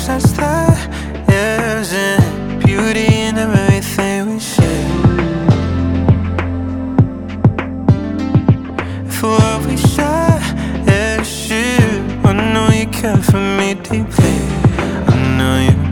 sense there isn't beauty in everything we say. For what we share is you. I know you care for me deeply. I know you